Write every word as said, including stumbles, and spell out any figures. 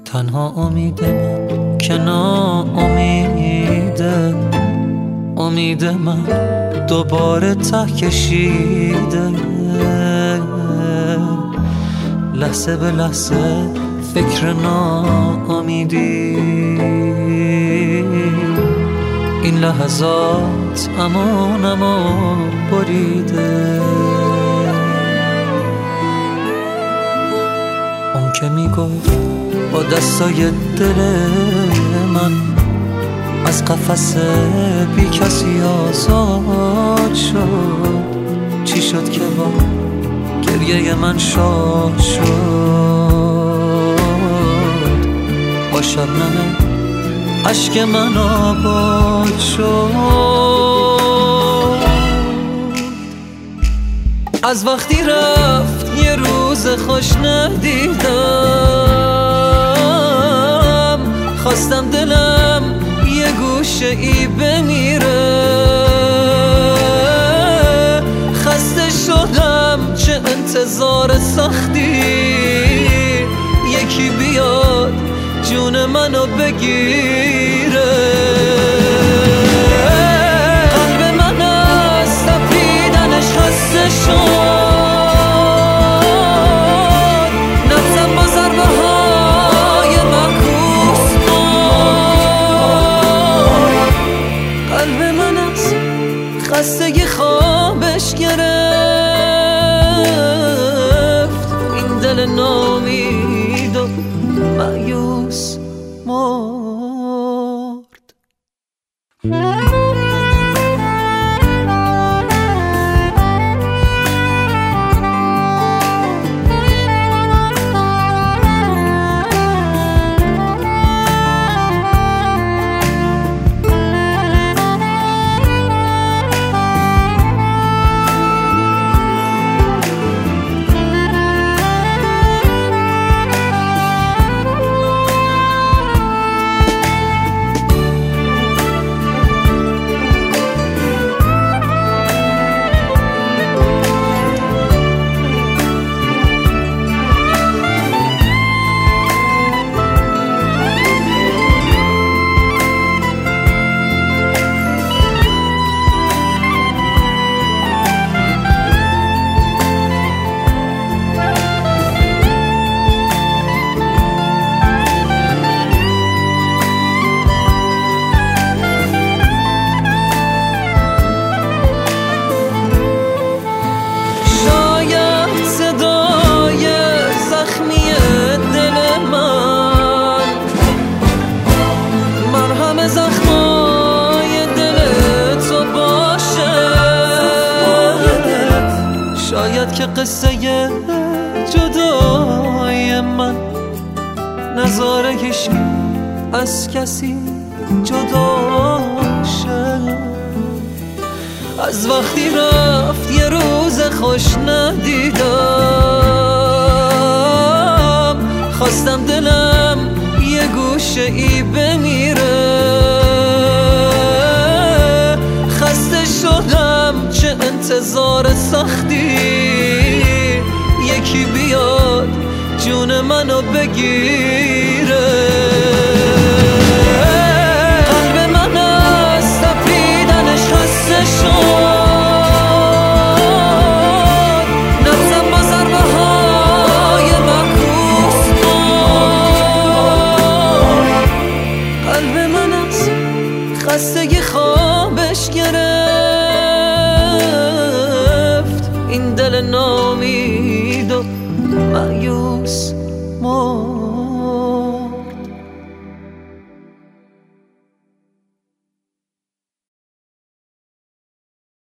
تنها امید من که ناامیده، امید من دوباره ته کشیده. لحظه به لحظه فکر ناامیدی، این لحظات امان امان بریده. اون که میگفت با دستای دل من از قفس بی کسی آزاد شد، چی شد که با گریه من شاد شد؟ با شبنم عشق من آباد شد. از وقتی رفت یه روز خوش ندیدم، خواستم دلم یه گوشه ای بمیره. خسته شدم چه انتظار سختی، یکی بیاد جون منو بگیره. قلب من از تپیدنش خسته شد، نفسم با ضربه های معکوس بود. قلب من از خستگی خوابش گرفت، این دل نامید و مایوس مرد. شاید که قصه جدای من نظاره هیچ از کسی جدا شه. از وقتی رفت یه روز خوش ندیدم، خواستم دلم یه گوشه ای بمیره. خسته شدم چه انتظار سختی، یکی بیاد جون منو بگیره. قلب من از تپیدنش خسته شد، نفسم با ضربه های معکوس بود. قلب من از خستگی خوابش گرفت، این دل نامید و مایوس مرد.